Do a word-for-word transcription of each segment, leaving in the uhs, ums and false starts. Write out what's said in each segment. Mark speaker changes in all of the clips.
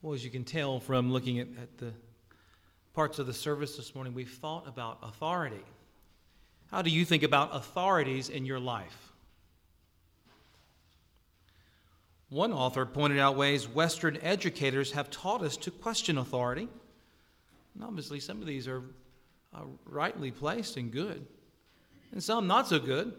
Speaker 1: Well, as you can tell from looking at, at the parts of the service this morning, we've thought about authority. How do you think about authorities in your life? One author pointed out ways Western educators have taught us to question authority. And obviously, some of these are uh, rightly placed and good, and some not so good.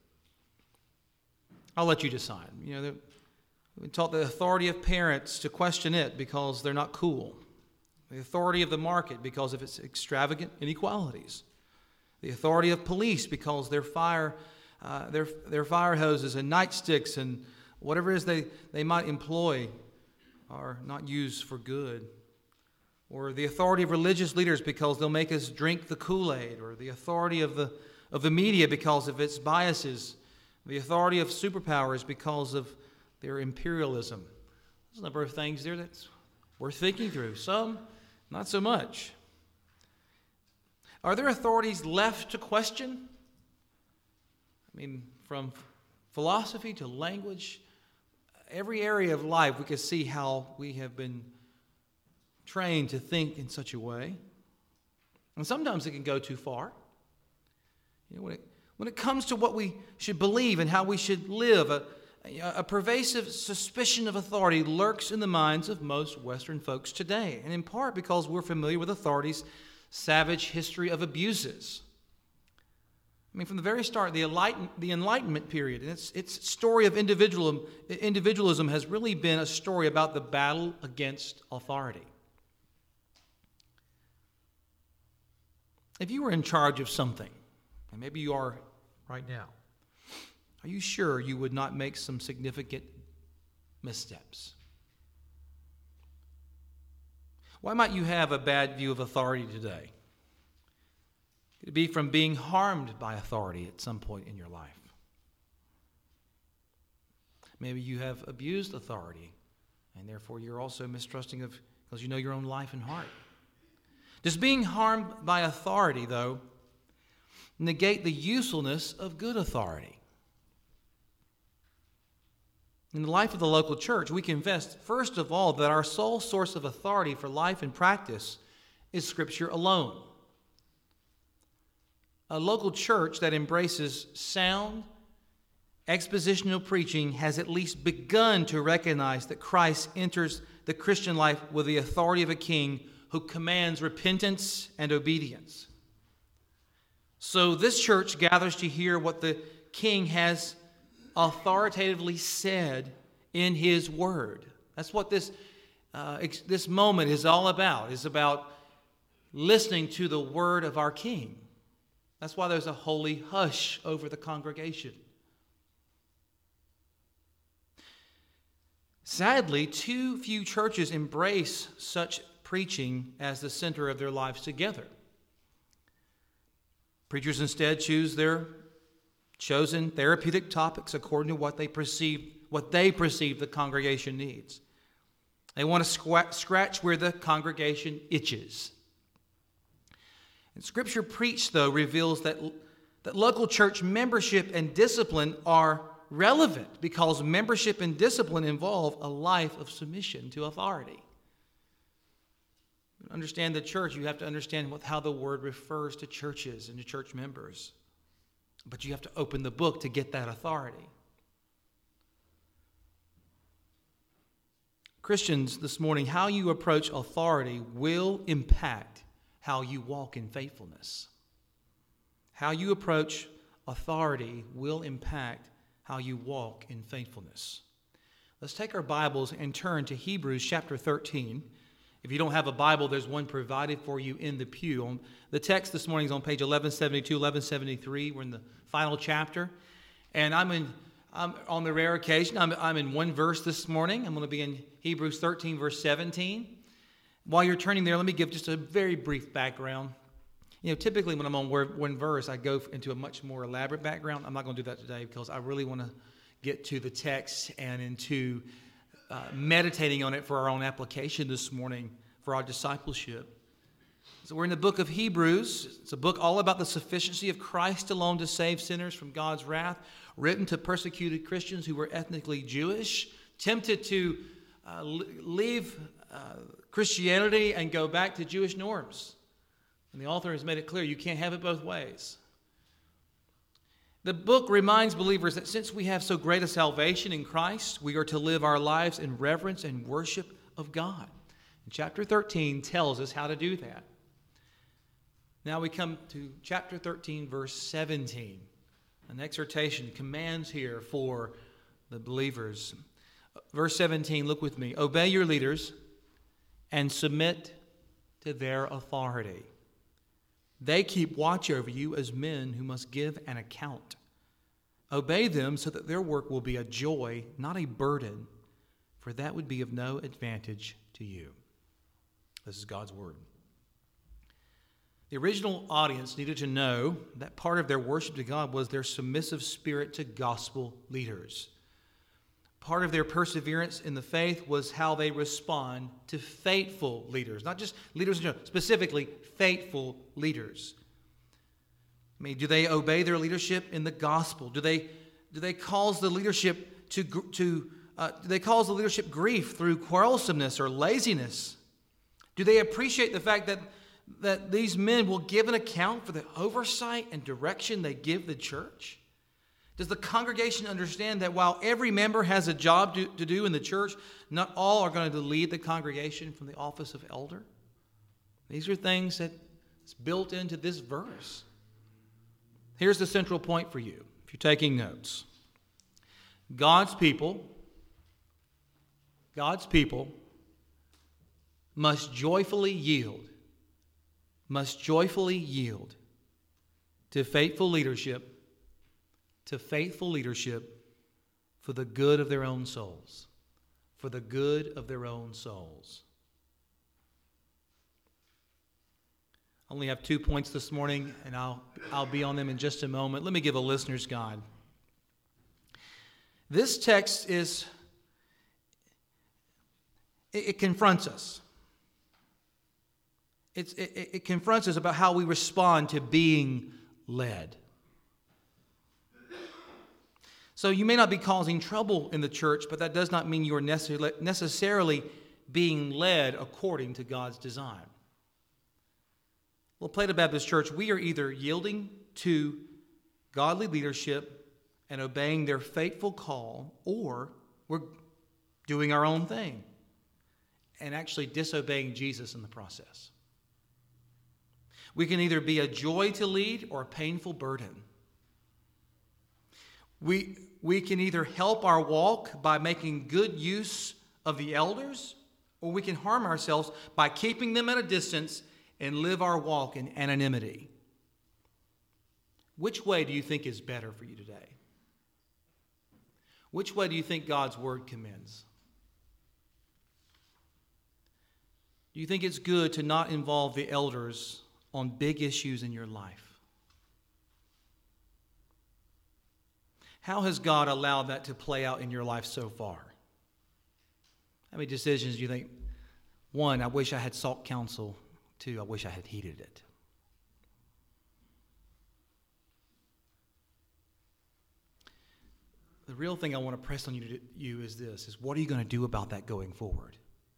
Speaker 1: I'll let you decide. You know, we taught the authority of parents to question it because they're not cool. The authority of the market because of its extravagant inequalities. The authority of police because their fire, uh, their their fire hoses and nightsticks and whatever it is they, they might employ are not used for good. Or the authority of religious leaders because they'll make us drink the Kool-Aid. Or the authority of the of the media because of its biases. The authority of superpowers because of their imperialism. There's a number of things there that's worth thinking through. Some, not so much. Are there authorities left to question? I mean, from philosophy to language, every area of life we can see how we have been trained to think in such a way. And sometimes it can go too far. You know, when it, when it comes to what we should believe and how we should live, a, a pervasive suspicion of authority lurks in the minds of most Western folks today, and in part because we're familiar with authority's savage history of abuses. I mean, from the very start, the, enlighten, the Enlightenment period, and its, its story of individualism, individualism has really been a story about the battle against authority. If you were in charge of something, and maybe you are right now, are you sure you would not make some significant missteps? Why might you have a bad view of authority today? Could it be from being harmed by authority at some point in your life? Maybe you have abused authority, and therefore you're also mistrusting of because you know your own life and heart. Does being harmed by authority, though, negate the usefulness of good authority? In the life of the local church, we confess, first of all, that our sole source of authority for life and practice is Scripture alone. A local church that embraces sound, expositional preaching has at least begun to recognize that Christ enters the Christian life with the authority of a king who commands repentance and obedience. So this church gathers to hear what the king has authoritatively said in his word. That's what this uh, ex- this moment is all about. It's about listening to the word of our king. That's why there's a holy hush over the congregation. Sadly, too few churches embrace such preaching as the center of their lives together. Preachers instead choose their chosen therapeutic topics according to what they perceive what they perceive the congregation needs. They want to squ- scratch where the congregation itches. And Scripture preached, though, reveals that, that local church membership and discipline are relevant because membership and discipline involve a life of submission to authority. To understand the church, you have to understand what, how the word refers to churches and to church members. But you have to open the book to get that authority. Christians, this morning, how you approach authority will impact how you walk in faithfulness. How you approach authority will impact how you walk in faithfulness. Let's take our Bibles and turn to Hebrews chapter thirteen. If you don't have a Bible, there's one provided for you in the pew. The text this morning is on page eleven seventy-two, eleven seventy-three. We're in the final chapter. And I'm in, I'm, on the rare occasion, I'm, I'm in one verse this morning. I'm going to be in Hebrews thirteen, verse seventeen. While you're turning there, let me give just a very brief background. You know, typically when I'm on one verse, I go into a much more elaborate background. I'm not going to do that today because I really want to get to the text and into uh, meditating on it for our own application this morning for our discipleship. So we're in the book of Hebrews. It's a book all about the sufficiency of Christ alone to save sinners from God's wrath, written to persecuted Christians who were ethnically Jewish, tempted to uh, leave uh, Christianity and go back to Jewish norms. And the author has made it clear you can't have it both ways. The book reminds believers that since we have so great a salvation in Christ, we are to live our lives in reverence and worship of God. And chapter thirteen tells us how to do that. Now we come to chapter thirteen, verse seventeen. An exhortation, commands here for the believers. Verse seventeen, look with me. Obey your leaders and submit to their authority. They keep watch over you as men who must give an account. Obey them so that their work will be a joy, not a burden, for that would be of no advantage to you. This is God's word. The original audience needed to know that part of their worship to God was their submissive spirit to gospel leaders. Part of their perseverance in the faith was how they respond to faithful leaders. Not just leaders, specifically faithful leaders. I mean, do they obey their leadership in the gospel? Do they do they cause the leadership to to uh, do they cause the leadership grief through quarrelsomeness or laziness? Do they appreciate the fact that that these men will give an account for the oversight and direction they give the church? Does the congregation understand that while every member has a job to, to do in the church, not all are going to lead the congregation from the office of elder? These are things that's built into this verse. Here's the central point for you, if you're taking notes. God's people, God's people must joyfully yield, must joyfully yield to faithful leadership to faithful leadership for the good of their own souls. For the good of their own souls. I only have two points this morning, and I'll, I'll be on them in just a moment. Let me give a listener's guide. This text is, it, it confronts us. It's, it, it confronts us about how we respond to being led. So you may not be causing trouble in the church, but that does not mean you are necessarily being led according to God's design. Well, Plato Baptist Church, we are either yielding to godly leadership and obeying their faithful call, or we're doing our own thing and actually disobeying Jesus in the process. We can either be a joy to lead or a painful burden. We, we can either help our walk by making good use of the elders, or we can harm ourselves by keeping them at a distance and live our walk in anonymity. Which way do you think is better for you today? Which way do you think God's word commends? Do you think it's good to not involve the elders on big issues in your life? How has God allowed that to play out in your life so far? How many decisions do you think? One, I wish I had sought counsel. Two, I wish I had heeded it. The real thing I want to press on you, to, you is this, is what are you going to do about that going forward?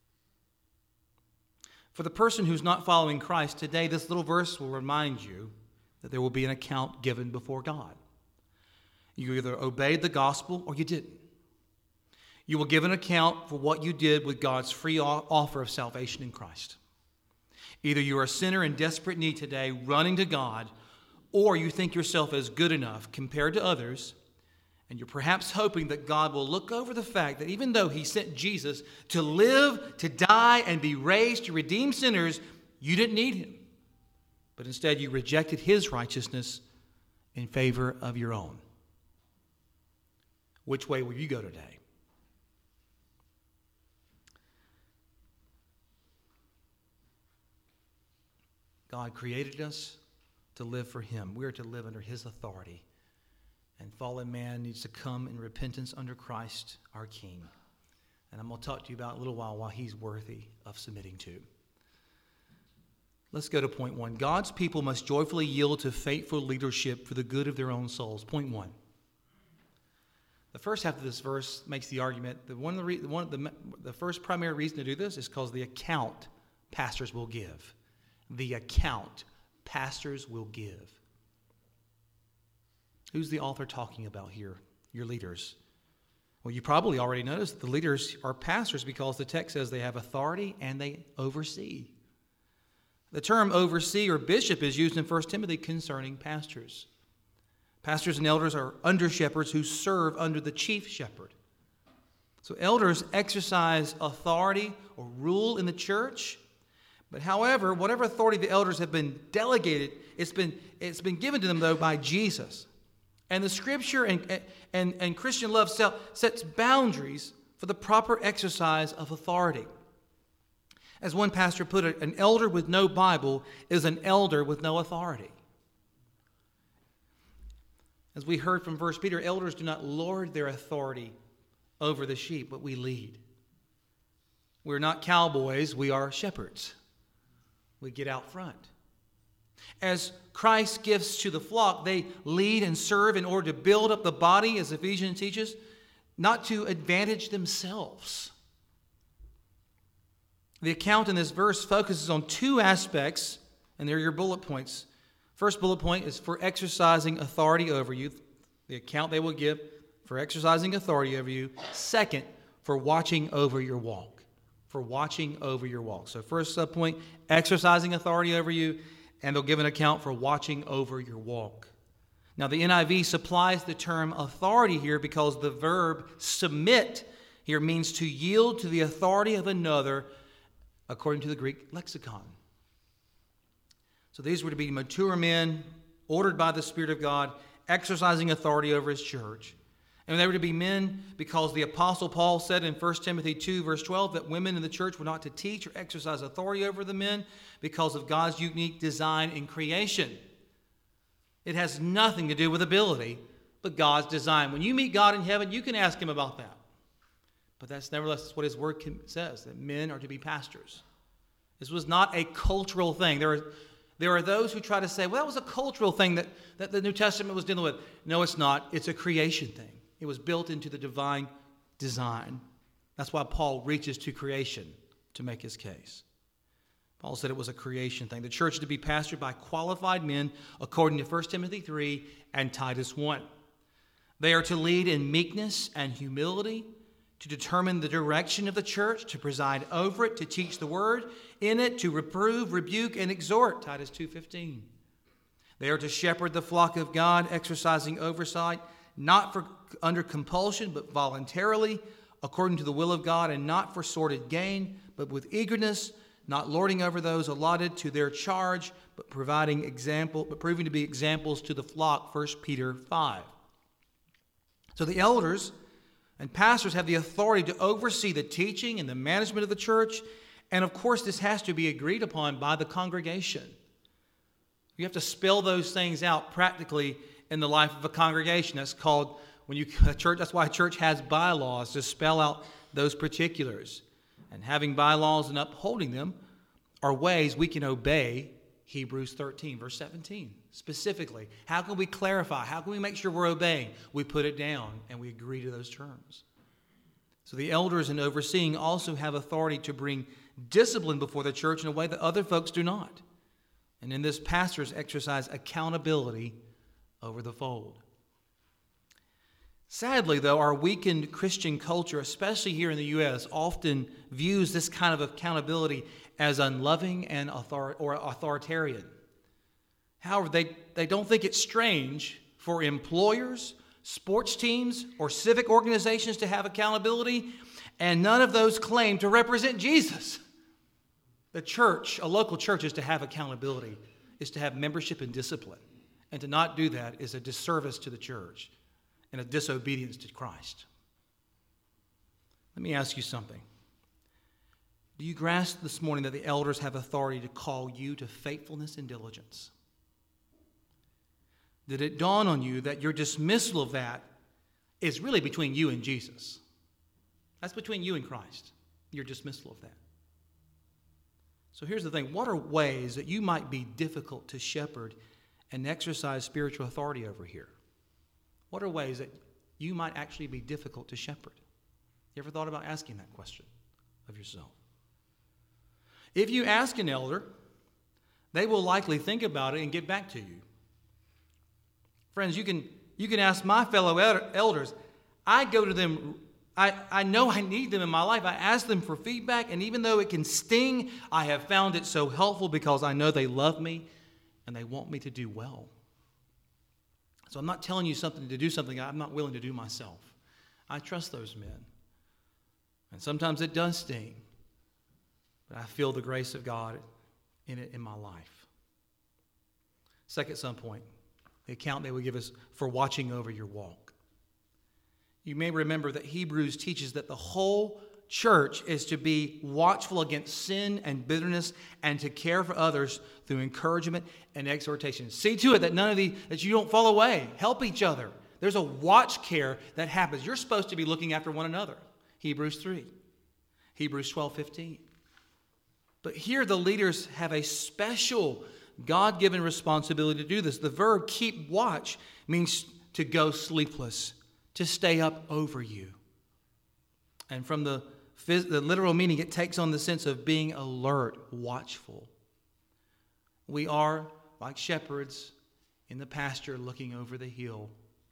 Speaker 1: For the person who's not following Christ today, this little verse will remind you that there will be an account given before God. You either obeyed the gospel or you didn't. You will give an account for what you did with God's free offer of salvation in Christ. Either you are a sinner in desperate need today, running to God, or you think yourself as good enough compared to others, and you're perhaps hoping that God will look over the fact that even though he sent Jesus to live, to die, and be raised to redeem sinners, you didn't need him. But instead you rejected his righteousness in favor of your own. Which way will you go today? God created us to live for him. We are to live under his authority. And fallen man needs to come in repentance under Christ, our King. And I'm going to talk to you about a little while why he's worthy of submitting to. Let's go to point one. God's people must joyfully yield to faithful leadership for the good of their own souls. Point one. The first half of this verse makes the argument that one of the, re- one of the, the first primary reason to do this is because the account pastors will give. The account pastors will give. Who's the author talking about here? Your leaders. Well, you probably already noticed the leaders are pastors because the text says they have authority and they oversee. The term oversee or bishop is used in First Timothy concerning pastors. Pastors and elders are under shepherds who serve under the chief shepherd. So elders exercise authority or rule in the church. But however, whatever authority the elders have been delegated, it's been, it's been given to them, though, by Jesus. And the Scripture and, and, and Christian love sets boundaries for the proper exercise of authority. As one pastor put it, an elder with no Bible is an elder with no authority. As we heard from First Peter, elders do not lord their authority over the sheep, but we lead. We're not cowboys, we are shepherds. We get out front. As Christ gives to the flock, they lead and serve in order to build up the body, as Ephesians teaches, not to advantage themselves. The account in this verse focuses on two aspects, and they're your bullet points. First bullet point is for exercising authority over you, the account they will give for exercising authority over you. Second, for watching over your walk. For watching over your walk. So first subpoint, exercising authority over you, and they'll give an account for watching over your walk. Now the N I V supplies the term authority here because the verb submit here means to yield to the authority of another according to the Greek lexicon. So these were to be mature men, ordered by the Spirit of God, exercising authority over His church. And they were to be men because the Apostle Paul said in First Timothy two, verse twelve, that women in the church were not to teach or exercise authority over the men because of God's unique design in creation. It has nothing to do with ability, but God's design. When you meet God in heaven, you can ask Him about that. But that's nevertheless what His Word says, that men are to be pastors. This was not a cultural thing. There are, there are those who try to say, well, that was a cultural thing that, that the New Testament was dealing with. No, it's not. It's a creation thing. It was built into the divine design. That's why Paul reaches to creation to make his case. Paul said it was a creation thing. The church is to be pastored by qualified men according to First Timothy three and Titus one. They are to lead in meekness and humility, to determine the direction of the church, to preside over it, to teach the word in it, to reprove, rebuke, and exhort, Titus two fifteen. They are to shepherd the flock of God, exercising oversight, not for under compulsion, but voluntarily, according to the will of God, and not for sordid gain, but with eagerness, not lording over those allotted to their charge, but providing example, but proving to be examples to the flock, First Peter five. So the elders and pastors have the authority to oversee the teaching and the management of the church, and of course this has to be agreed upon by the congregation. You have to spell those things out practically in the life of a congregation. That's called, when you a church, that's why a church has bylaws, to spell out those particulars. And having bylaws and upholding them are ways we can obey Hebrews thirteen, verse seventeen, specifically. How can we clarify? How can we make sure we're obeying? We put it down and we agree to those terms. So the elders in overseeing also have authority to bring discipline before the church in a way that other folks do not. And in this, pastors exercise accountability over the fold. Sadly, though, our weakened Christian culture, especially here in the U S, often views this kind of accountability as unloving and author- or authoritarian. However, they, they don't think it's strange for employers, sports teams, or civic organizations to have accountability, and none of those claim to represent Jesus. The church, a local church, is to have accountability, is to have membership and discipline. And to not do that is a disservice to the church and a disobedience to Christ. Let me ask you something. Do you grasp this morning that the elders have authority to call you to faithfulness and diligence? Did it dawn on you that your dismissal of that is really between you and Jesus? That's between you and Christ, your dismissal of that. So here's the thing. What are ways that you might be difficult to shepherd and exercise spiritual authority over here? What are ways that you might actually be difficult to shepherd. You ever thought about asking that question of yourself? If you ask an elder, they will likely think about it and get back to you. Friends, you can, you can ask my fellow elders. I go to them, I, I know I need them in my life. I ask them for feedback, and even though it can sting, I have found it so helpful because I know they love me and they want me to do well. So I'm not telling you something to do something I'm not willing to do myself. I trust those men. And sometimes it does sting, but I feel the grace of God in it in my life. Second sub point, the account they would give us for watching over your walk. You may remember that Hebrews teaches that the whole church is to be watchful against sin and bitterness and to care for others through encouragement and exhortation. See to it that none of the that you don't fall away. Help each other. There's a watch care that happens. You're supposed to be looking after one another. Hebrews three. Hebrews twelve fifteen. But here the leaders have a special God-given responsibility to do this. The verb keep watch means to go sleepless, to stay up over you. And from the, the literal meaning, it takes on the sense of being alert, watchful. We are, like shepherds, in the pasture looking over the hill,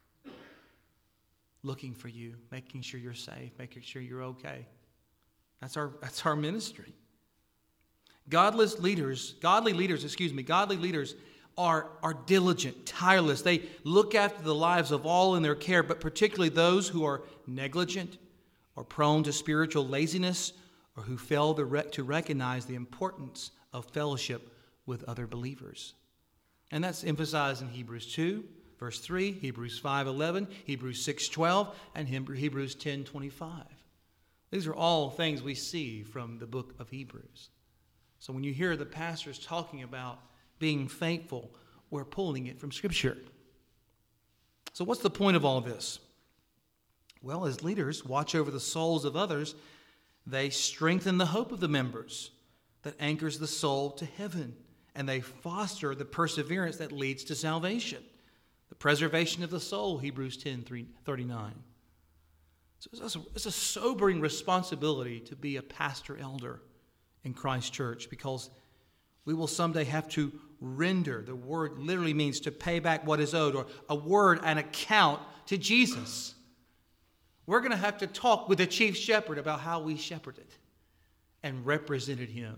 Speaker 1: looking for you, making sure you're safe, making sure you're okay. That's our, that's our ministry. Godless leaders, godly leaders, excuse me, godly leaders are, are diligent, tireless. They look after the lives of all in their care, but particularly those who are negligent or prone to spiritual laziness or who fail to, rec- to recognize the importance of fellowship with other believers. And that's emphasized in Hebrews two, verse three, Hebrews five eleven, Hebrews six twelve, and Hebrews ten twenty-five. These are all things we see from the book of Hebrews. So when you hear the pastors talking about being faithful, we're pulling it from Scripture. So what's the point of all this? Well, as leaders watch over the souls of others, they strengthen the hope of the members that anchors the soul to heaven, and they foster the perseverance that leads to salvation, the preservation of the soul, Hebrews ten thirty-nine. So it's a, it's a sobering responsibility to be a pastor elder in Christ Church, because we will someday have to render. The word literally means to pay back what is owed, or a word, an account to Jesus. We're going to have to talk with the chief shepherd about how we shepherded and represented him.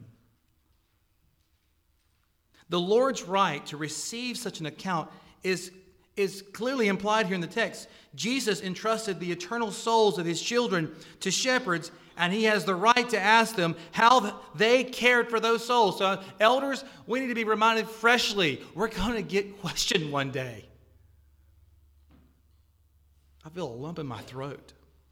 Speaker 1: The Lord's right to receive such an account is, is clearly implied here in the text. Jesus entrusted the eternal souls of his children to shepherds, and he has the right to ask them how they cared for those souls. So, elders, we need to be reminded freshly. We're going to get questioned one day. I feel a lump in my throat.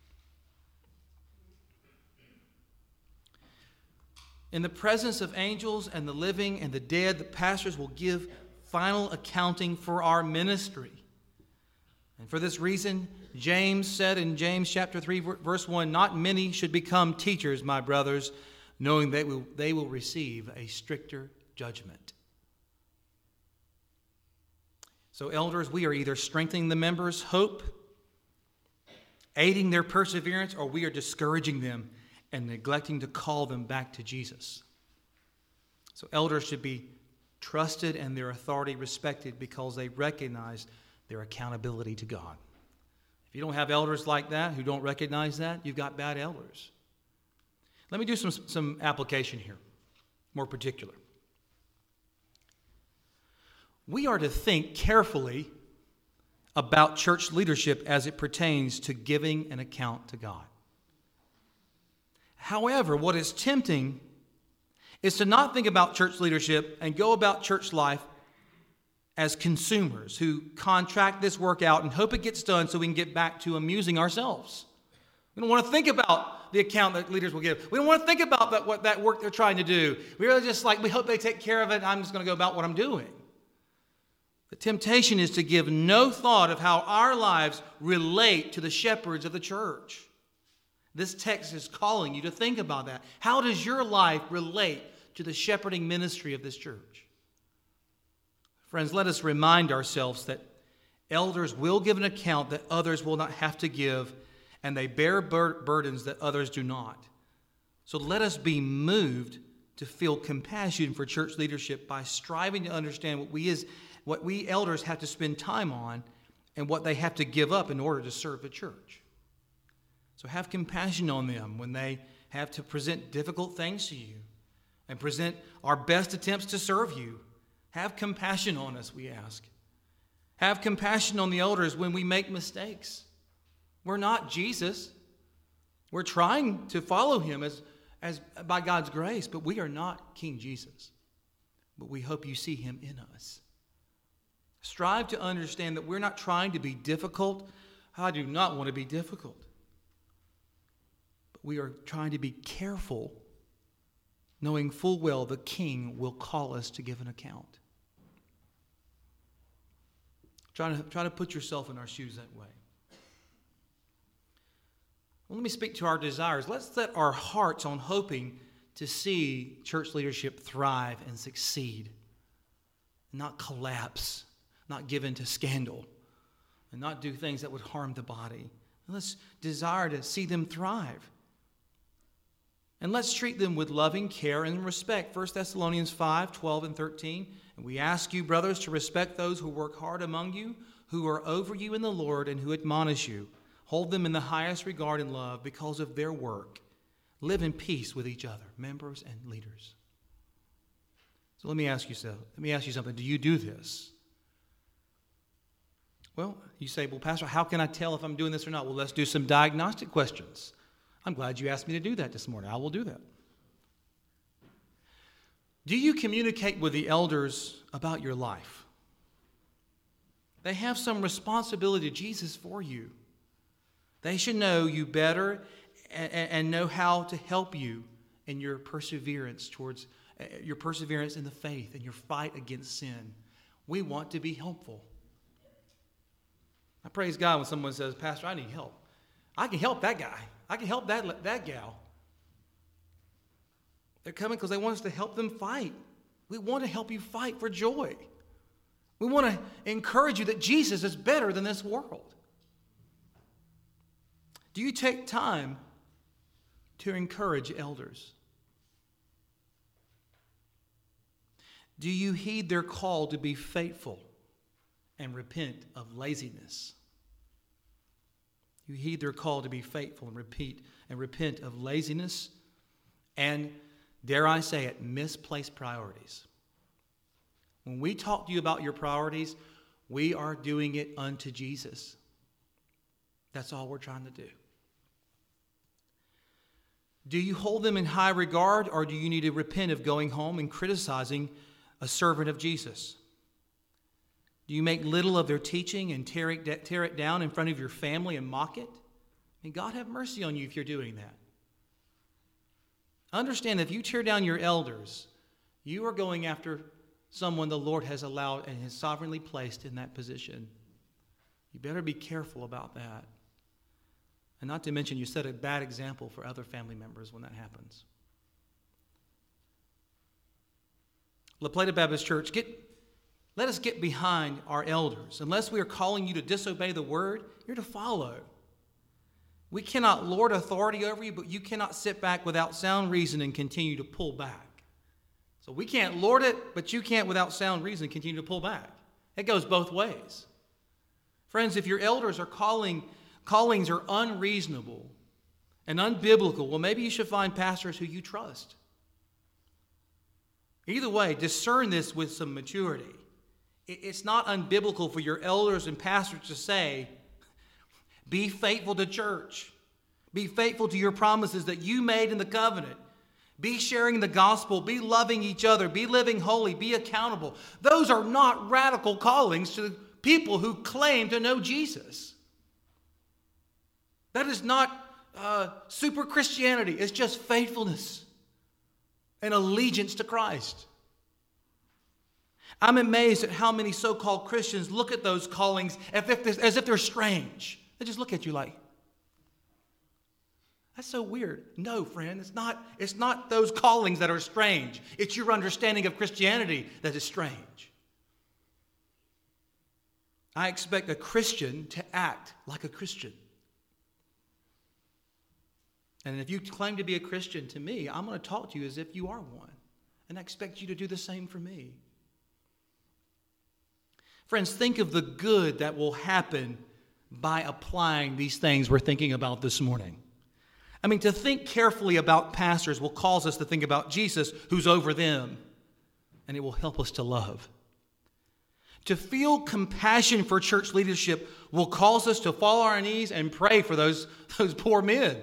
Speaker 1: In the presence of angels and the living and the dead, the pastors will give final accounting for our ministry. And for this reason, James said in James chapter three, verse one, "Not many should become teachers, my brothers, knowing they will, they will receive a stricter judgment." So elders, we are either strengthening the members' hope, aiding their perseverance, or we are discouraging them and neglecting to call them back to Jesus. So elders should be trusted and their authority respected because they recognize their accountability to God. If you don't have elders like that who don't recognize that, you've got bad elders. Let me do some, some application here, more particular. We are to think carefully about church leadership as it pertains to giving an account to God. However, what is tempting is to not think about church leadership and go about church life as consumers who contract this work out and hope it gets done so we can get back to amusing ourselves. We don't want to think about the account that leaders will give. We don't want to think about that, what that work they're trying to do. We really just like, we hope they take care of it. I'm just going to go about what I'm doing. The temptation is to give no thought of how our lives relate to the shepherds of the church. This text is calling you to think about that. How does your life relate to the shepherding ministry of this church? Friends, let us remind ourselves that Elders will give an account that others will not have to give, and they bear bur- burdens that others do not. So let us be moved to feel compassion for church leadership by striving to understand what we as what we elders have to spend time on and what they have to give up in order to serve the church. So have compassion on them when they have to present difficult things to you and present our best attempts to serve you. Have compassion on us, we ask. Have compassion on the elders when we make mistakes. We're not Jesus. We're trying to follow him as, as by God's grace, but we are not King Jesus. But we hope you see him in us. Strive to understand that we're not trying to be difficult. I do not want to be difficult. But we are trying to be careful, knowing full well the King will call us to give an account. Try to, try to put yourself in our shoes that way. Well, let me speak to our desires. Let's set our hearts on hoping to see church leadership thrive and succeed, not collapse, not give in to scandal, and not do things that would harm the body. Let's desire to see them thrive. And let's treat them with loving care and respect. First Thessalonians five, twelve and thirteen. And we ask you, brothers, to respect those who work hard among you, who are over you in the Lord, and who admonish you. Hold them in the highest regard and love because of their work. Live in peace with each other, members and leaders. So let me ask you so. Let me ask you something. Do you do this? Well, you say, well, Pastor, how can I tell if I'm doing this or not? Well, let's do some diagnostic questions. I'm glad you asked me to do that this morning. I will do that. Do you communicate with the elders about your life? They have some responsibility to Jesus for you. They should know you better and, and know how to help you in your perseverance towards uh, your perseverance in the faith and your fight against sin. We want to be helpful. I praise God when someone says, Pastor, I need help. I can help that guy. I can help that, that gal. They're coming because they want us to help them fight. We want to help you fight for joy. We want to encourage you that Jesus is better than this world. Do you take time to encourage elders? Do you heed their call to be faithful and repent of laziness? You heed their call to be faithful and repeat and repent of laziness and, dare I say it, misplaced priorities. When we talk to you about your priorities, we are doing it unto Jesus. That's all we're trying to do. Do you hold them in high regard, or do you need to repent of going home and criticizing a servant of Jesus? Do you make little of their teaching and tear it, tear it down in front of your family and mock it? May God have mercy on you if you're doing that. Understand that if you tear down your elders, you are going after someone the Lord has allowed and has sovereignly placed in that position. You better be careful about that. And not to mention, you set a bad example for other family members when that happens. La Plata Baptist Church, get, let us get behind our elders. Unless we are calling you to disobey the word, you're to follow. We cannot lord authority over you, but you cannot sit back without sound reason and continue to pull back. So we can't lord it, but you can't without sound reason continue to pull back. It goes both ways. Friends, if your elders are calling, callings are unreasonable and unbiblical, well, maybe you should find pastors who you trust. Either way, discern this with some maturity. It's not unbiblical for your elders and pastors to say, be faithful to church. Be faithful to your promises that you made in the covenant. Be sharing the gospel. Be loving each other. Be living holy. Be accountable. Those are not radical callings to people who claim to know Jesus. That is not uh, super Christianity. It's just faithfulness and allegiance to Christ. I'm amazed at how many so-called Christians look at those callings as if, as if they're strange. They just look at you like, that's so weird. No, friend, it's not, it's not those callings that are strange. It's your understanding of Christianity that is strange. I expect a Christian to act like a Christian. And if you claim to be a Christian to me, I'm going to talk to you as if you are one. And I expect you to do the same for me. Friends, think of the good that will happen by applying these things we're thinking about this morning. I mean, to think carefully about pastors will cause us to think about Jesus, who's over them, and it will help us to love. To feel compassion for church leadership will cause us to fall on our knees and pray for those, those poor men.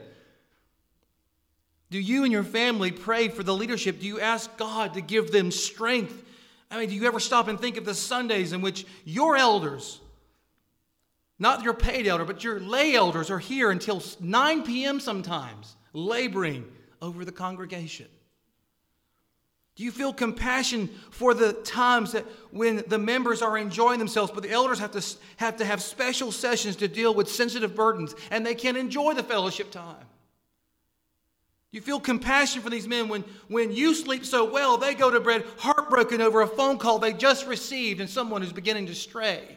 Speaker 1: Do you and your family pray for the leadership? Do you ask God to give them strength? I mean, do you ever stop and think of the Sundays in which your elders, not your paid elder, but your lay elders are here until nine p.m. sometimes, laboring over the congregation? Do you feel compassion for the times that when the members are enjoying themselves, but the elders have to have to have special sessions to deal with sensitive burdens, and they can't enjoy the fellowship time? Do you feel compassion for these men when, when you sleep so well, they go to bed heartbroken over a phone call they just received and someone who's beginning to stray?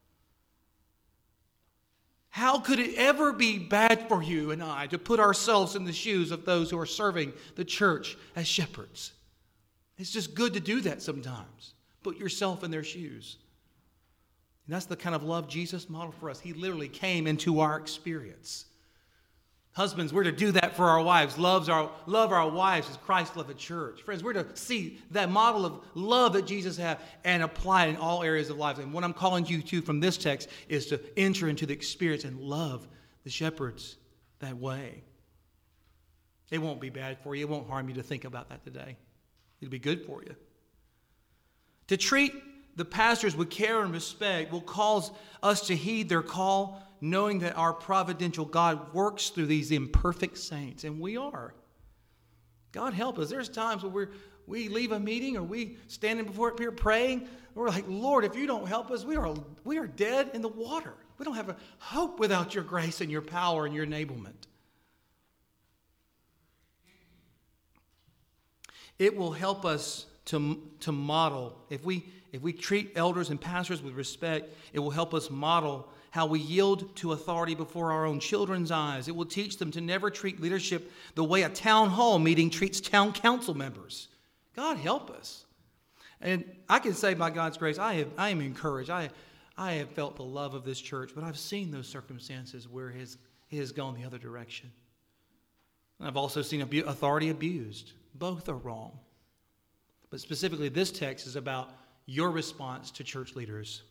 Speaker 1: How could it ever be bad for you and I to put ourselves in the shoes of those who are serving the church as shepherds? It's just good to do that sometimes. Put yourself in their shoes. And that's the kind of love Jesus modeled for us. He literally came into our experience. Husbands, we're to do that for our wives. Loves our, love our wives as Christ loved the church. Friends, we're to see that model of love that Jesus had and apply it in all areas of life. And what I'm calling you to from this text is to enter into the experience and love the shepherds that way. It won't be bad for you. It won't harm you to think about that today. It'll be good for you. To treat the pastors with care and respect will cause us to heed their call, knowing that our providential God works through these imperfect saints, and we are. God help us. There's times where we're, we leave a meeting or we standing before here praying, we're like, Lord, if you don't help us, we are, we are dead in the water. We don't have a hope without your grace and your power and your enablement. It will help us to, to model. If we, if we treat elders and pastors with respect, it will help us model how we yield to authority before our own children's eyes. It will teach them to never treat leadership the way a town hall meeting treats town council members. God help us. And I can say by God's grace, I, have, I am encouraged. I, I have felt the love of this church, but I've seen those circumstances where it has, it has gone the other direction. And I've also seen abu- authority abused. Both are wrong. But specifically, this text is about your response to church leaders.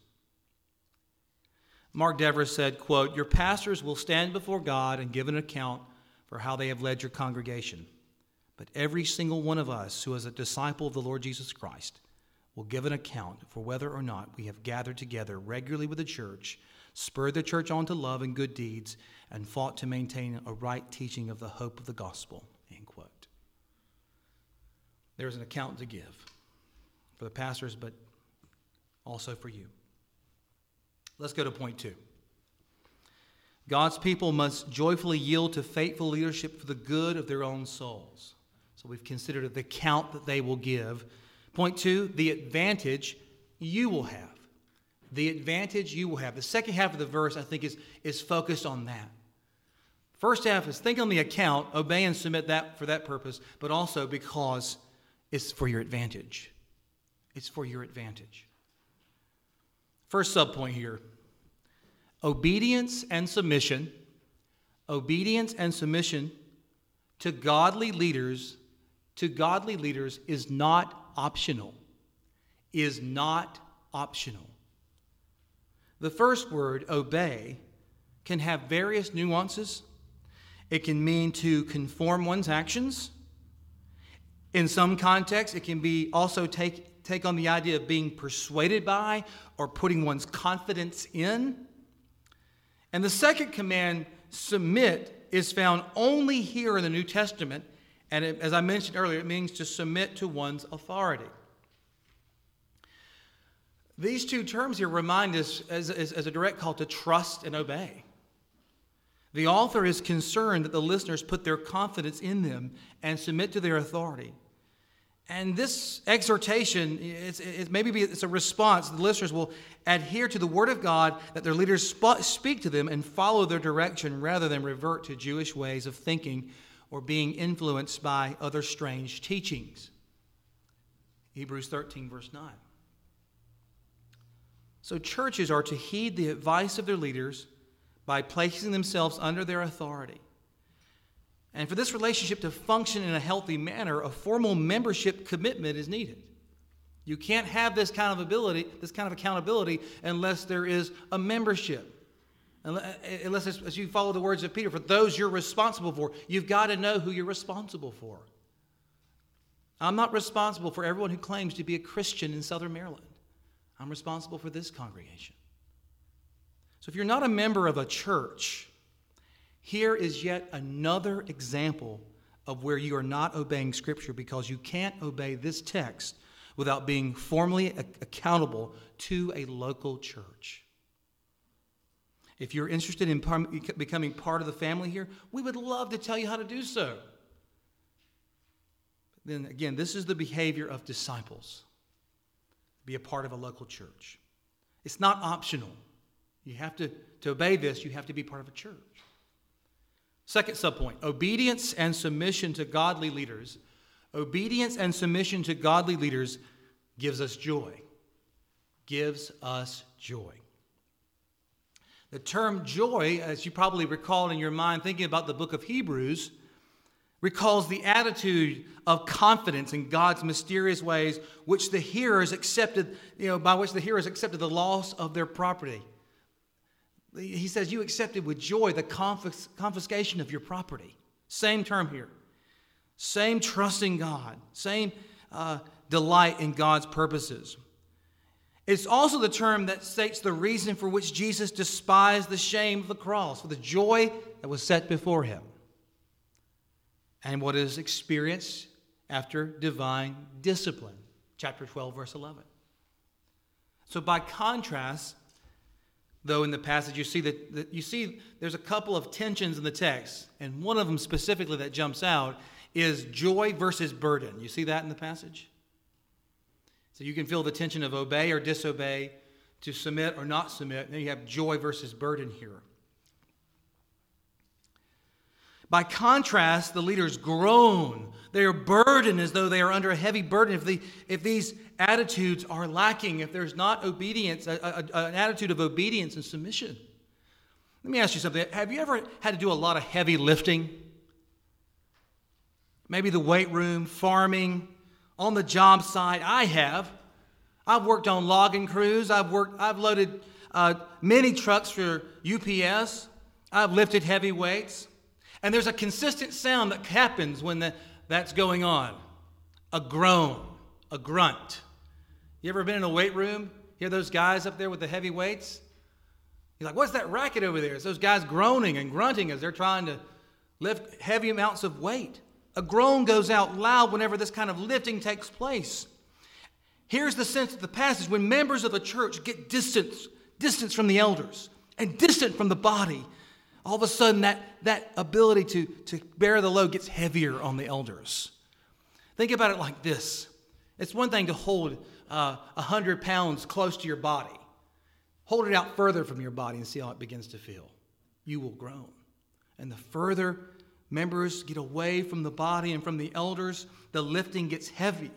Speaker 1: Mark Dever said, quote, "Your pastors will stand before God and give an account for how they have led your congregation. But every single one of us who is a disciple of the Lord Jesus Christ will give an account for whether or not we have gathered together regularly with the church, spurred the church on to love and good deeds, and fought to maintain a right teaching of the hope of the gospel." End quote. There's an account to give for the pastors, but also for you. Let's go to point two. God's people must joyfully yield to faithful leadership for the good of their own souls. So we've considered the account that they will give. Point two, the advantage you will have. The advantage you will have. The second half of the verse, I think, is, is focused on that. First half is think on the account, obey and submit that for that purpose, but also because it's for your advantage. It's for your advantage. First subpoint here. Obedience and submission. Obedience and submission to godly leaders, to godly leaders is not optional. Is not optional. The first word, obey, can have various nuances. It can mean to conform one's actions. In some contexts, it can be also take, take on the idea of being persuaded by or putting one's confidence in. And the second command, submit, is found only here in the New Testament. And it, as I mentioned earlier, it means to submit to one's authority. These two terms here remind us as, as, as a direct call to trust and obey. The author is concerned that the listeners put their confidence in them and submit to their authority. And this exhortation, it's, it's maybe it's a response. The listeners will adhere to the Word of God, that their leaders sp- speak to them and follow their direction rather than revert to Jewish ways of thinking or being influenced by other strange teachings. Hebrews thirteen, verse nine. So churches are to heed the advice of their leaders by placing themselves under their authority. And for this relationship to function in a healthy manner, a formal membership commitment is needed. You can't have this kind of ability, this kind of accountability, unless there is a membership. Unless, as you follow the words of Peter, for those you're responsible for, you've got to know who you're responsible for. I'm not responsible for everyone who claims to be a Christian in Southern Maryland. I'm responsible for this congregation. So if you're not a member of a church, here is yet another example of where you are not obeying Scripture, because you can't obey this text without being formally accountable to a local church. If you're interested in par- becoming part of the family here, we would love to tell you how to do so. Then again, this is the behavior of disciples. Be a part of a local church. It's not optional. You have to, to obey this, you have to be part of a church. Second subpoint, obedience and submission to godly leaders. Obedience and submission to godly leaders gives us joy. Gives us joy. The term joy, as you probably recall in your mind thinking about the book of Hebrews, recalls the attitude of confidence in God's mysterious ways, which the hearers accepted, you know, by which the hearers accepted the loss of their property. He says, you accepted with joy the confis- confiscation of your property. Same term here. Same trust in God. Same uh, delight in God's purposes. It's also the term that states the reason for which Jesus despised the shame of the cross, for the joy that was set before him, and what is experienced after divine discipline. Chapter twelve, verse eleven. So by contrast, though, in the passage you see that, that you see there's a couple of tensions in the text, and one of them specifically that jumps out is joy versus burden. You see that in the passage? So you can feel the tension of obey or disobey, to submit or not submit. And then you have joy versus burden here. By contrast, the leaders groan. They are burdened as though they are under a heavy burden. If, the, if these attitudes are lacking, if there's not obedience, a, a, an attitude of obedience and submission. Let me ask you something. Have you ever had to do a lot of heavy lifting? Maybe the weight room, farming, on the job site. I have. I've worked on logging crews. I've worked. I've loaded uh, many trucks for U P S. I've lifted heavy weights. And there's a consistent sound that happens when the, that's going on. A groan, a grunt. You ever been in a weight room? Hear those guys up there with the heavy weights? You're like, what's that racket over there? It's those guys groaning and grunting as they're trying to lift heavy amounts of weight. A groan goes out loud whenever this kind of lifting takes place. Here's the sense of the passage. When members of the church get distance, distance from the elders and distant from the body, all of a sudden that, that ability to, to bear the load gets heavier on the elders. Think about it like this. It's one thing to hold uh, one hundred pounds close to your body. Hold it out further from your body and see how it begins to feel. You will groan. And the further members get away from the body and from the elders, the lifting gets heavy.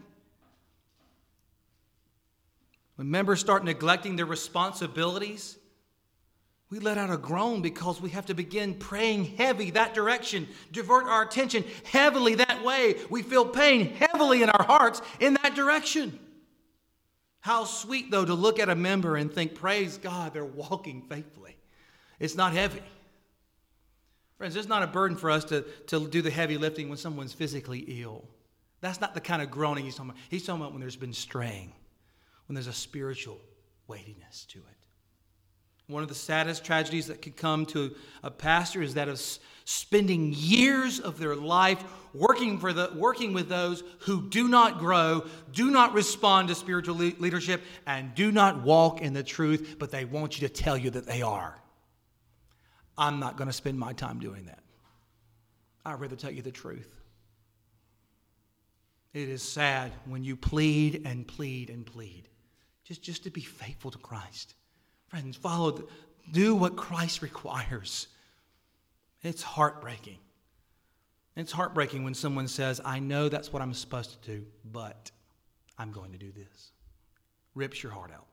Speaker 1: When members start neglecting their responsibilities, we let out a groan because we have to begin praying heavy that direction, divert our attention heavily that way. We feel pain heavily in our hearts in that direction. How sweet, though, to look at a member and think, praise God, they're walking faithfully. It's not heavy. Friends, it's not a burden for us to, to do the heavy lifting when someone's physically ill. That's not the kind of groaning he's talking about. He's talking about when there's been straying, when there's a spiritual weightiness to it. One of the saddest tragedies that could come to a pastor is that of spending years of their life working for the working with those who do not grow, do not respond to spiritual le- leadership, and do not walk in the truth, but they want you to tell you that they are. I'm not going to spend my time doing that. I'd rather tell you the truth. It is sad when you plead and plead and plead just, just to be faithful to Christ. Friends, follow, the, do what Christ requires. It's heartbreaking. It's heartbreaking when someone says, I know that's what I'm supposed to do, but I'm going to do this. Rips your heart out.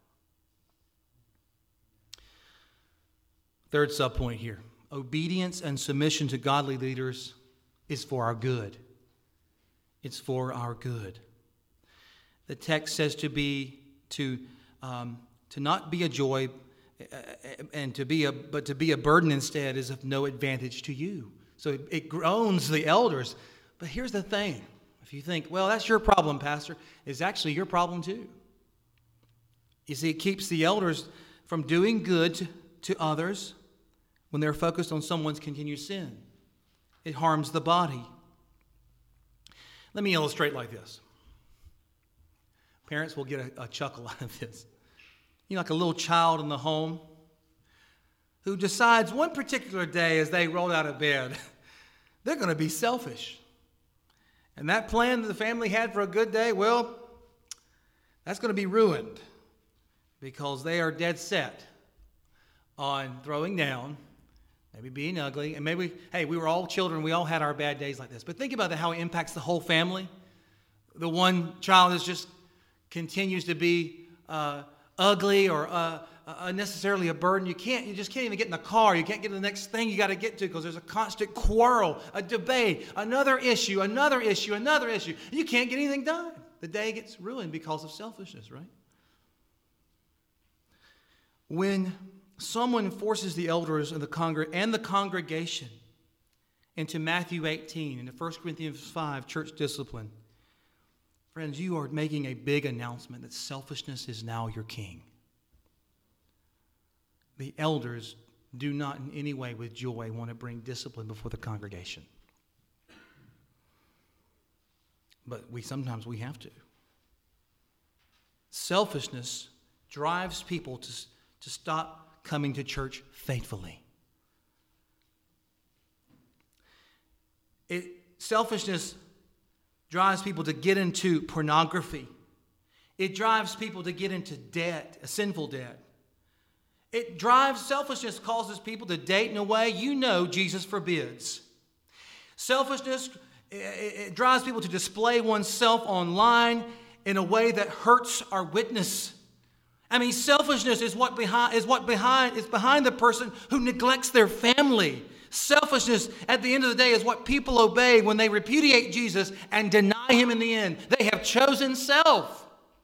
Speaker 1: Third subpoint here. Obedience and submission to godly leaders is for our good. It's for our good. The text says to be to um, to not be a joy, and to be a but to be a burden instead is of no advantage to you. So it, it groans the elders. But here's the thing: if you think, well, that's your problem, Pastor, it's actually your problem too. You see, it keeps the elders from doing good to, to others when they're focused on someone's continued sin. It harms the body. Let me illustrate like this. Parents will get a, a chuckle out of this. You know, like a little child in the home who decides one particular day as they roll out of bed, they're going to be selfish. And that plan that the family had for a good day, well, that's going to be ruined because they are dead set on throwing down, maybe being ugly, and maybe, hey, we were all children. We all had our bad days like this. But think about that, how it impacts the whole family. The one child is just continues to be uh, ugly or uh, unnecessarily a burden. You can't, you just can't even get in the car. You can't get to the next thing you got to get to because there's a constant quarrel, a debate, another issue, another issue, another issue. You can't get anything done. The day gets ruined because of selfishness, right? When someone forces the elders and the, congr- and the congregation into Matthew eighteen, into First Corinthians five, church discipline, friends, you are making a big announcement that selfishness is now your king. The elders do not in any way with joy want to bring discipline before the congregation. But we sometimes we have to. Selfishness drives people to, to stop coming to church faithfully. It, selfishness drives people to get into pornography. It drives people to get into debt, a sinful debt. It drives, selfishness causes people to date in a way you know Jesus forbids. Selfishness, it, it drives people to display oneself online in a way that hurts our witness. I mean, selfishness is what behind is what behind is behind the person who neglects their family. Selfishness, at the end of the day, is what people obey when they repudiate Jesus and deny him in the end. They have chosen self.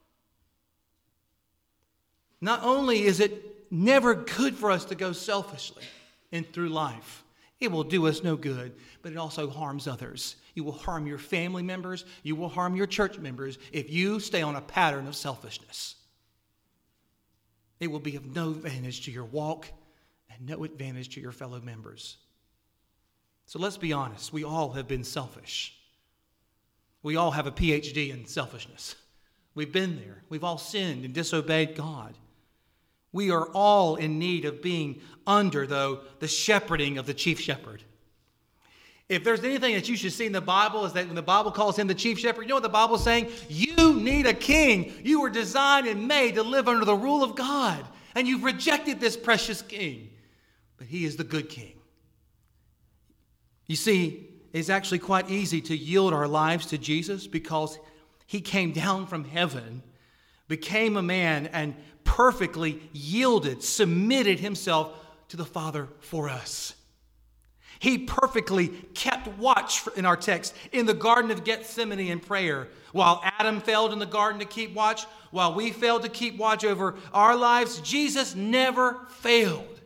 Speaker 1: Not only is it never good for us to go selfishly in through life, it will do us no good, but it also harms others. You will harm your family members. You will harm your church members if you stay on a pattern of selfishness. It will be of no advantage to your walk and no advantage to your fellow members. So let's be honest. We all have been selfish. We all have a P H D in selfishness. We've been there. We've all sinned and disobeyed God. We are all in need of being under, though, the shepherding of the chief shepherd. If there's anything that you should see in the Bible is that when the Bible calls him the chief shepherd, you know what the Bible's saying? You need a king. You were designed and made to live under the rule of God. And you've rejected this precious king. But he is the good king. You see, it's actually quite easy to yield our lives to Jesus because he came down from heaven, became a man, and perfectly yielded, submitted himself to the Father for us. He perfectly kept watch in our text in the Garden of Gethsemane in prayer. While Adam failed in the garden to keep watch, while we failed to keep watch over our lives, Jesus never failed.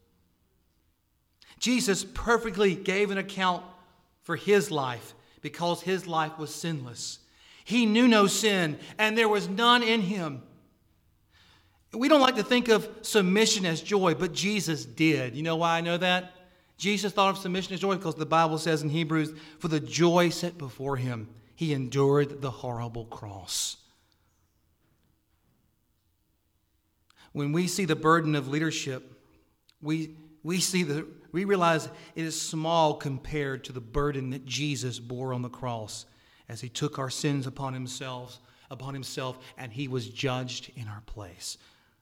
Speaker 1: Jesus perfectly gave an account for his life because his life was sinless. He knew no sin, and there was none in him. We don't like to think of submission as joy, but Jesus did. You know why I know that? Jesus thought of submission as joy because the Bible says in Hebrews, for the joy set before him, he endured the horrible cross. When we see the burden of leadership, we, we see the, we realize it is small compared to the burden that Jesus bore on the cross. as he took our sins upon himself, upon himself, and he was judged in our place.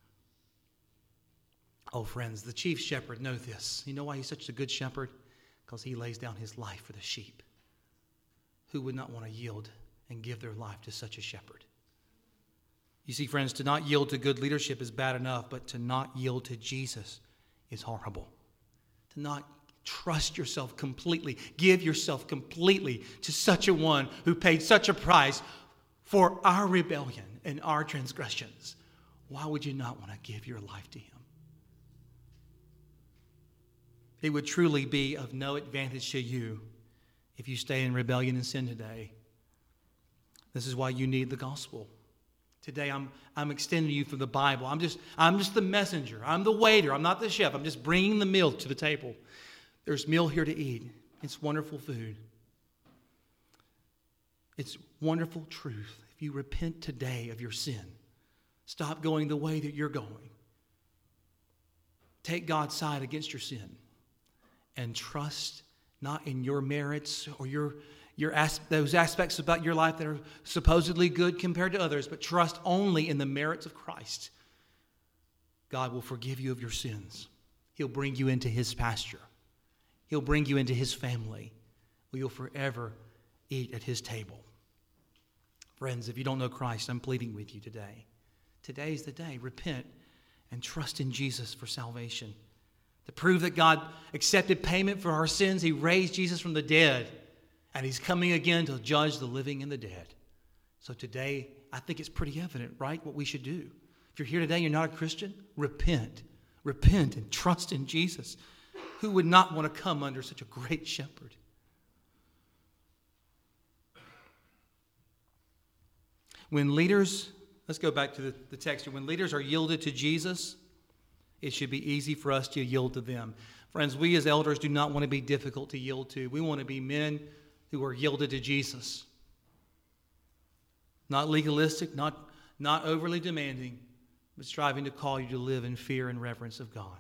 Speaker 1: Oh, friends, the chief shepherd knows this. You know why he's such a good shepherd? Because he lays down his life for the sheep. Who would not want to yield and give their life to such a shepherd? You see, friends, to not yield to good leadership is bad enough, but to not yield to Jesus is horrible. To not trust yourself completely, give yourself completely to such a one who paid such a price for our rebellion and our transgressions. Why would you not want to give your life to him? It would truly be of no advantage to you if you stay in rebellion and sin today. This is why you need the gospel. Today I'm I'm extending you from the Bible. I'm just I'm just the messenger. I'm the waiter. I'm not the chef. I'm just bringing the meal to the table. There's meal here to eat. It's wonderful food. It's wonderful truth. If you repent today of your sin, stop going the way that you're going. Take God's side against your sin and trust not in your merits or your Your as- those aspects about your life that are supposedly good compared to others, but trust only in the merits of Christ. God will forgive you of your sins. He'll bring you into his pasture. He'll bring you into his family, where you'll forever eat at his table. Friends, if you don't know Christ, I'm pleading with you today. Today is the day. Repent and trust in Jesus for salvation. To prove that God accepted payment for our sins, he raised Jesus from the dead. And he's coming again to judge the living and the dead. So today, I think it's pretty evident, right, what we should do. If you're here today, you're not a Christian, repent. Repent and trust in Jesus. Who would not want to come under such a great shepherd? When leaders, let's go back to the, the text here. When leaders are yielded to Jesus, it should be easy for us to yield to them. Friends, we as elders do not want to be difficult to yield to. We want to be men who are yielded to Jesus. Not legalistic, not, not overly demanding, but striving to call you to live in fear and reverence of God.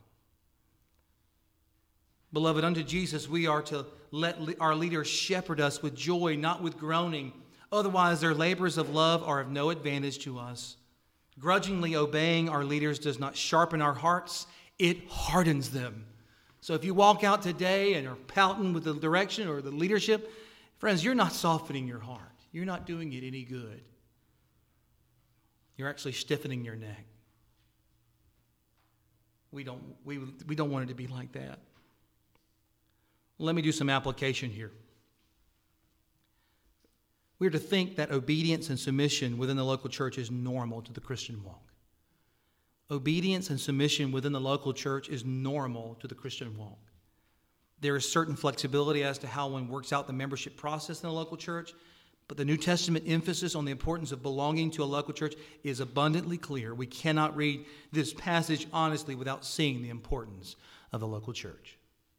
Speaker 1: Beloved, unto Jesus we are to let our leaders shepherd us with joy, not with groaning. Otherwise, their labors of love are of no advantage to us. Grudgingly obeying our leaders does not sharpen our hearts, it hardens them. So if you walk out today and are pouting with the direction or the leadership, friends, you're not softening your heart. You're not doing it any good. You're actually stiffening your neck. We don't, we, we don't want it to be like that. Let me do some application here. We're to think that obedience and submission within the local church is normal to the Christian walk. Obedience and submission within the local church is normal to the Christian walk. There is certain flexibility as to how one works out the membership process in a local church, but the New Testament emphasis on the importance of belonging to a local church is abundantly clear. We cannot read this passage honestly without seeing the importance of the local church.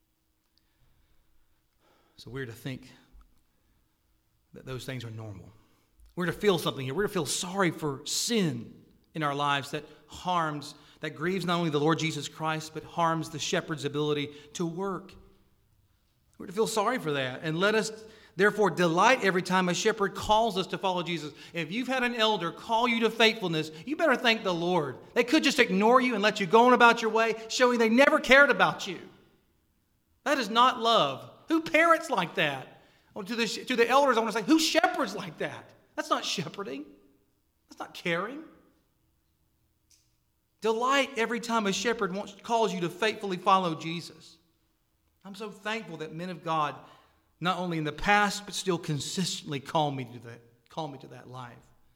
Speaker 1: So we're to think that those things are normal. We're to feel something here. We're to feel sorry for sin in our lives that harms, that grieves not only the Lord Jesus Christ, but harms the shepherd's ability to work. We're to feel sorry for that. And let us therefore delight every time a shepherd calls us to follow Jesus. If you've had an elder call you to faithfulness, you better thank the Lord. They could just ignore you and let you go on about your way, showing they never cared about you. That is not love. Who parents like that? Well, to the, to the elders, I want to say, who shepherds like that? That's not shepherding. That's not caring. Delight every time a shepherd wants, calls you to faithfully follow Jesus. I'm so thankful that men of God, not only in the past, but still consistently call me to that, call me to that life.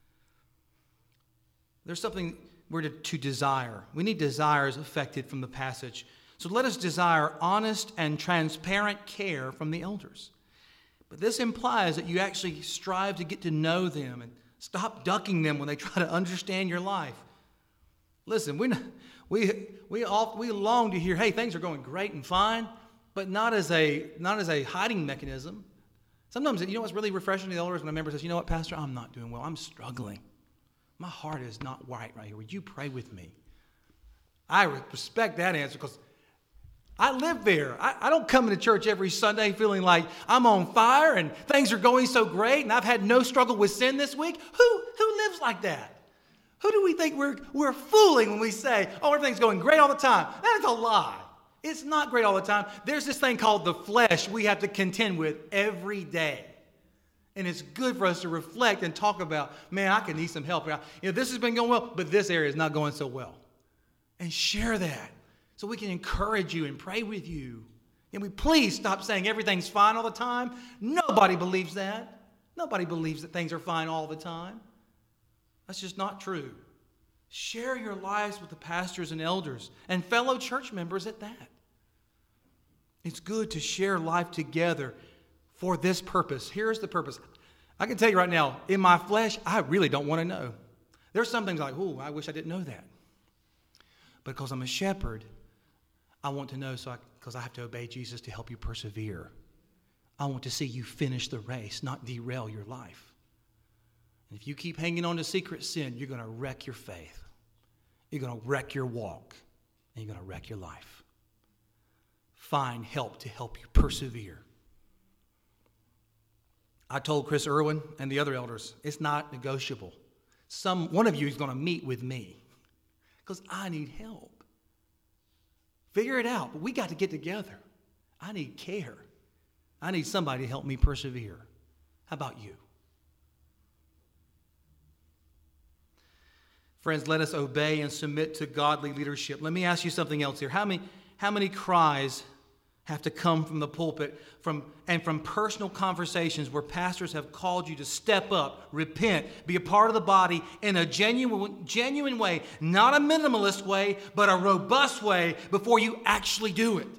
Speaker 1: There's something we're to, to desire. We need desires affected from the passage. So let us desire honest and transparent care from the elders. But this implies that you actually strive to get to know them and stop ducking them when they try to understand your life. Listen, we we we all we long to hear, hey, things are going great and fine, but not as a not as a hiding mechanism. Sometimes, you know what's really refreshing to the elders when a member says, you know what, Pastor, I'm not doing well. I'm struggling. My heart is not right right here. Would you pray with me? I respect that answer because I live there. I, I don't come into church every Sunday feeling like I'm on fire and things are going so great and I've had no struggle with sin this week. Who, who lives like that? Who do we think we're, we're fooling when we say, oh, everything's going great all the time? That is a lie. It's not great all the time. There's this thing called the flesh we have to contend with every day. And it's good for us to reflect and talk about, man, I could need some help. You know, this has been going well, but this area is not going so well. And share that so we can encourage you and pray with you. And we please stop saying everything's fine all the time. Nobody believes that. Nobody believes that things are fine all the time. That's just not true. Share your lives with the pastors and elders and fellow church members at that. It's good to share life together for this purpose. Here's the purpose. I can tell you right now, in my flesh, I really don't want to know. There's some things like, oh, I wish I didn't know that. Because I'm a shepherd, I want to know so because I, I have to obey Jesus to help you persevere. I want to see you finish the race, not derail your life. And if you keep hanging on to secret sin, you're going to wreck your faith. You're going to wreck your walk. And you're going to wreck your life. Find help to help you persevere. I told Chris Irwin and the other elders, it's not negotiable. Some one of you is going to meet with me because I need help. Figure it out. But we got to get together. I need care. I need somebody to help me persevere. How about you? Friends, let us obey and submit to godly leadership. Let me ask you something else here. How many, how many cries have to come from the pulpit from, and from personal conversations where pastors have called you to step up, repent, be a part of the body in a genuine, genuine way, not a minimalist way, but a robust way before you actually do it?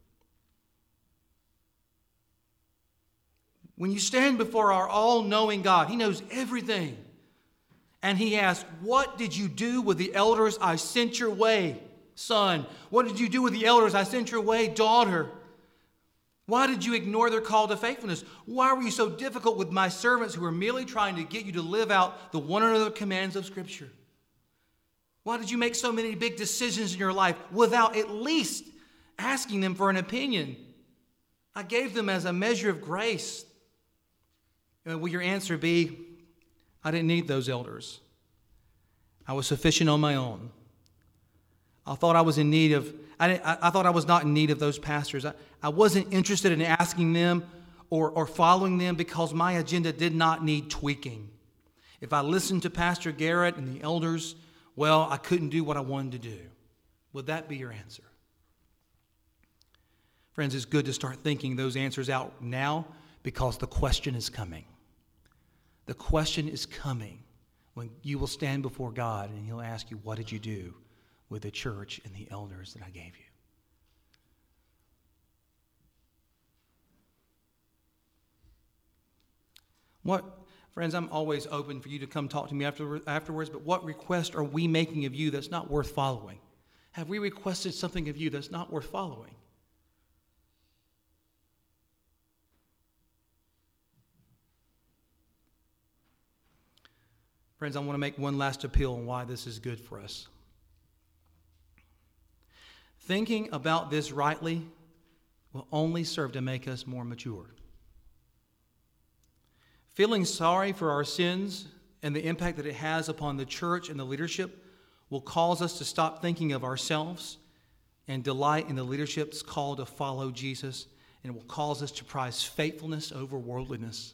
Speaker 1: When you stand before our all-knowing God, He knows everything. And He asks, what did you do with the elders I sent your way, son? What did you do with the elders I sent your way, daughter? Why did you ignore their call to faithfulness? Why were you so difficult with my servants who were merely trying to get you to live out the one another commands of Scripture? Why did you make so many big decisions in your life without at least asking them for an opinion? I gave them as a measure of grace. And will your answer be, I didn't need those elders. I was sufficient on my own. I thought I was in need of, I, I, I thought I was not in need of those pastors. I, I wasn't interested in asking them or, or following them because my agenda did not need tweaking. If I listened to Pastor Garrett and the elders, well, I couldn't do what I wanted to do. Would that be your answer? Friends, it's good to start thinking those answers out now because the question is coming. The question is coming when you will stand before God and He'll ask you, what did you do with the church and the elders that I gave you? What, friends, I'm always open for you to come talk to me after, afterwards, but what request are we making of you that's not worth following? Have we requested something of you that's not worth following? Friends, I want to make one last appeal on why this is good for us. Thinking about this rightly will only serve to make us more mature. Feeling sorry for our sins and the impact that it has upon the church and the leadership will cause us to stop thinking of ourselves and delight in the leadership's call to follow Jesus, and it will cause us to prize faithfulness over worldliness.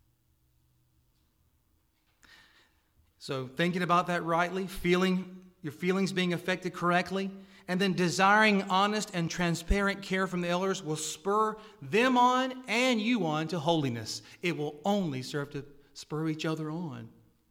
Speaker 1: So thinking about that rightly, feeling your feelings being affected correctly, and then desiring honest and transparent care from the elders will spur them on and you on to holiness. It will only serve to spur each other on.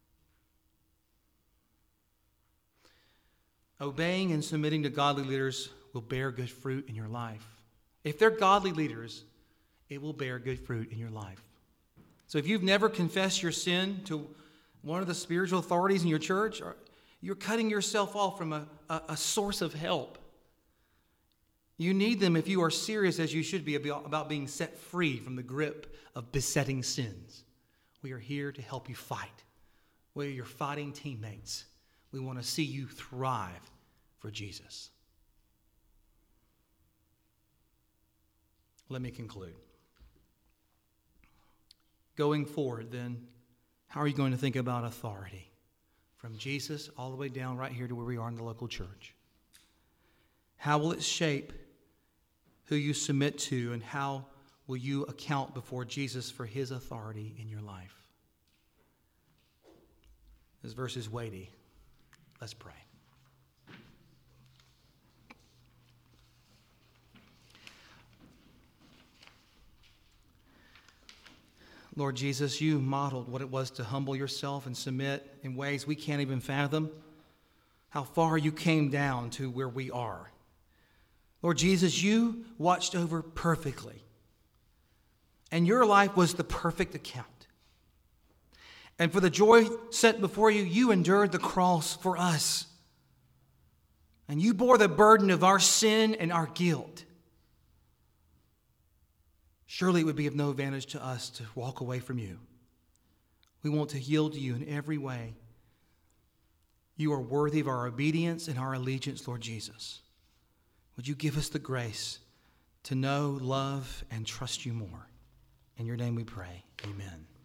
Speaker 1: Obeying and submitting to godly leaders will bear good fruit in your life. If they're godly leaders, it will bear good fruit in your life. So if you've never confessed your sin to one of the spiritual authorities in your church, you're cutting yourself off from a, a, a source of help. You need them if you are serious, as you should be, about being set free from the grip of besetting sins. We are here to help you fight. We are your fighting teammates. We want to see you thrive for Jesus. Let me conclude. Going forward, then, how are you going to think about authority? From Jesus all the way down right here to where we are in the local church. How will it shape who you submit to, and how will you account before Jesus for his authority in your life? This verse is weighty. Let's pray. Lord Jesus, you modeled what it was to humble yourself and submit in ways we can't even fathom. How far you came down to where we are. Lord Jesus, you watched over perfectly. And your life was the perfect account. And for the joy set before you, you endured the cross for us. And you bore the burden of our sin and our guilt. Surely it would be of no advantage to us to walk away from you. We want to yield to you in every way. You are worthy of our obedience and our allegiance, Lord Jesus. Would you give us the grace to know, love, and trust you more? In your name we pray. Amen.